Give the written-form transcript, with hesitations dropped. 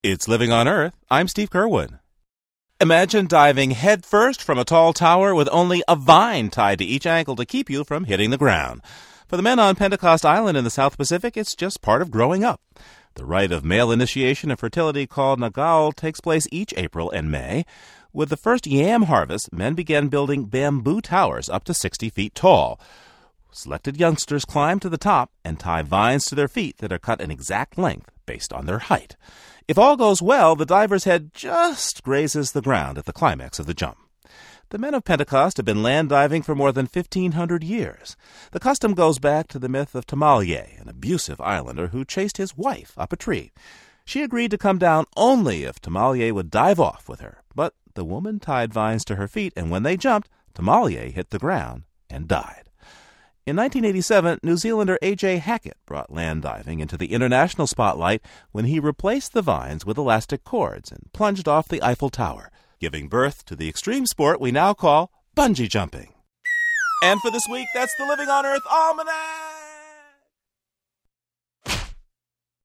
It's Living on Earth. I'm Steve Curwood. Imagine diving headfirst from a tall tower with only a vine tied to each ankle to keep you from hitting the ground. For the men on Pentecost Island in the South Pacific, it's just part of growing up. The rite of male initiation and fertility called Nagaul takes place each April and May. With the first yam harvest, men began building bamboo towers up to 60 feet tall. Selected youngsters climb to the top and tie vines to their feet that are cut an exact length based on their height. If all goes well, the diver's head just grazes the ground at the climax of the jump. The men of Pentecost have been land diving for more than 1,500 years. The custom goes back to the myth of Tamalier, an abusive islander who chased his wife up a tree. She agreed to come down only if Tamalier would dive off with her, but the woman tied vines to her feet, and when they jumped, Tamalier hit the ground and died. In 1987, New Zealander A.J. Hackett brought land diving into the international spotlight when he replaced the vines with elastic cords and plunged off the Eiffel Tower, giving birth to the extreme sport we now call bungee jumping. And for this week, that's the Living on Earth Almanac!